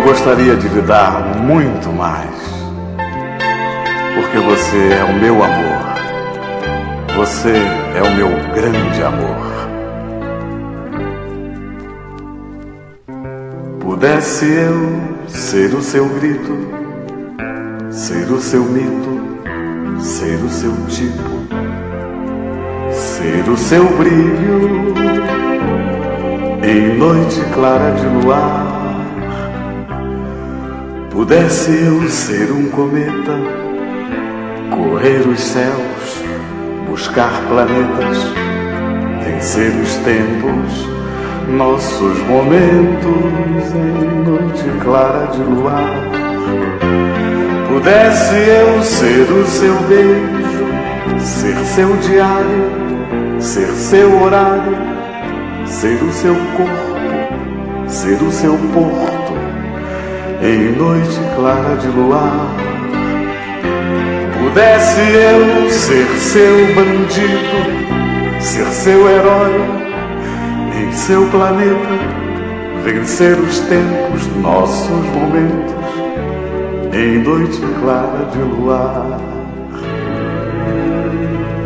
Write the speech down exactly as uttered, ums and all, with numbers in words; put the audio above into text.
gostaria de lhe dar muito mais, porque você é o meu amor, você é o meu grande amor. Pudesse eu ser o seu grito, ser o seu mito, ser o seu tipo, ser o seu brilho em noite clara de luar. Pudesse eu ser um cometa, correr os céus, buscar planetas, vencer os tempos, nossos momentos em noite clara de luar. Pudesse eu ser o seu beijo, ser seu diário, ser seu horário, ser o seu corpo, ser o seu porto em noite clara de luar. Pudesse eu ser seu bandido, ser seu herói em seu planeta, vencer os tempos, nossos momentos em noite clara de luar.